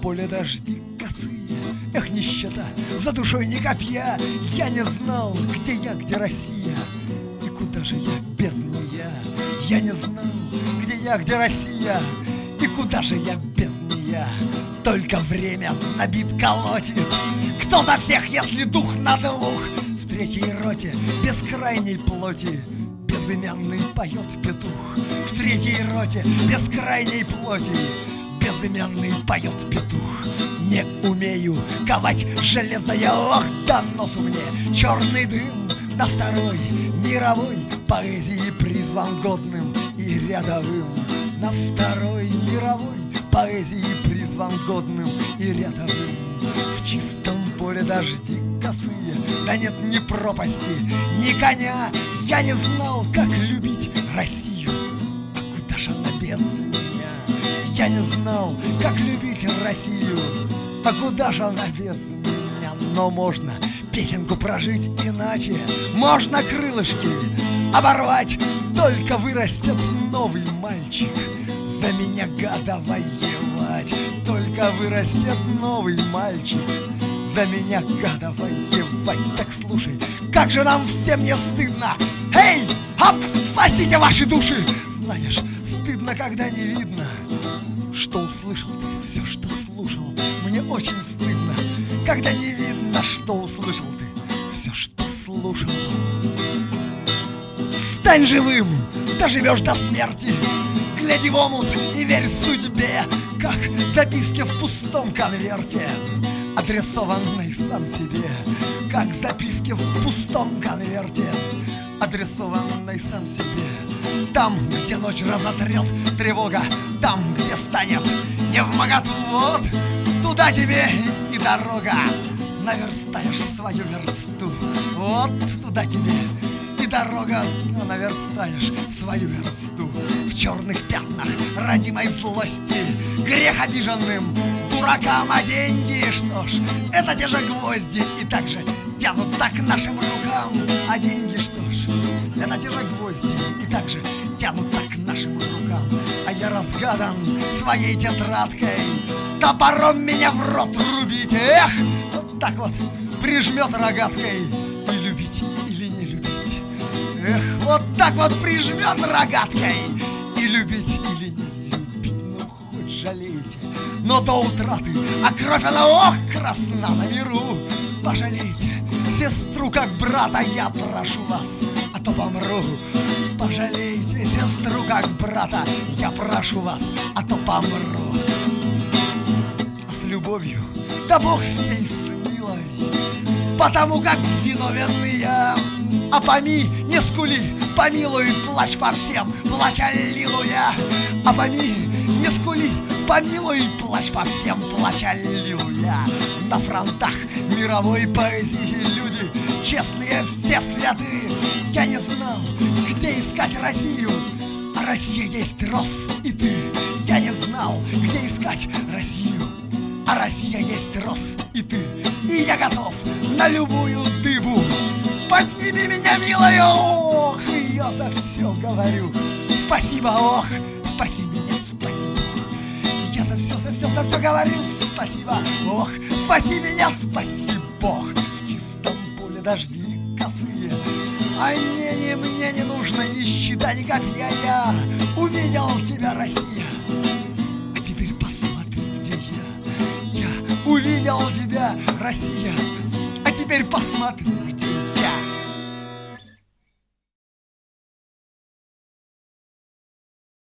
поле дожди косые. Эх, нищета, за душой ни копья. Я не знал, где я, где Россия, и куда же я без нея. Я не знал, где я, где Россия, и куда же я без нея. Только время знобит, колотит. Кто за всех, если дух на двух? В третьей роте бескрайней плоти безымянный поет петух. В третьей роте бескрайней плоти безымянный поет петух. Не умею ковать железо я, ох, да носу мне черный дым. На второй мировой поэзии призван годным и рядовым. На второй мировой поэзии призван годным и рядовым. В чистом поле дожди косые, да нет ни пропасти, ни коня. Я не знал, как любить Россию, а куда ж она без меня? Я не знал, как любить Россию, а куда ж она без меня? Но можно песенку прожить иначе, можно крылышки оборвать, только вырастет новый мальчик за меня, гада, воевать. Только вырастет новый мальчик за меня, гада, воевать. Так слушай, как же нам всем не стыдно. Эй, ап, спасите ваши души. Знаешь, стыдно, когда не видно, что услышал ты, все, что слушал. Мне очень стыдно, когда не видно, что услышал ты, все, что слушал. Стань живым, доживешь до смерти. Гляди в омут и верь судьбе, как записки в пустом конверте, адресованной сам себе. Как записки в пустом конверте, адресованной сам себе. Там, где ночь разотрет тревога, там, где станет невмоготу, вот туда тебе и дорога. Наверстаешь свою версту, вот туда тебе и дорога, наверстаешь свою версту. В черных пятнах родимой злости, грех обиженным дуракам, а деньги, что ж, это те же гвозди, и так же тянутся к нашим рукам. А деньги, что ж, это те же гвозди, и так же тянутся к нашим рукам. А я разгадан своей тетрадкой, топором меня в рот рубить. Эх, вот так вот прижмет рогаткой, и любить или не любить. Эх, вот так вот прижмет рогаткой, и любить или не любить. Ну, хоть жалейте, но до утраты, а кровь она, ох, красна на миру. Пожалейте сестру как брата, я прошу вас, а то помру. Пожалейте сестру как брата, я прошу вас, а то помру. А с любовью, да бог с ней, с милой, потому как виновен я. А помилуй, не скули, помилуй, плачь по всем, плачь, аллилуйя. А помилуй, не скули, помилуй, плачь по всем, плачь, аллилуйя. На фронтах мировой поэзии люди честные, все святые. Я не знал, где искать Россию, а Россия есть рос и ты. Я не знал, где искать Россию, а Россия есть рос и ты. И я готов на любую дыбу. Подними меня, милая, ох, я за все говорю спасибо, ох, спаси меня, спаси Бог. Я за все говорю спасибо, ох, спаси меня, спаси Бог. В чистом поле дожди косые, а мне не нужно ни щита, ни копья. Я увидел тебя, Россия, а теперь посмотри, где я. Я увидел тебя, Россия, а теперь посмотри, где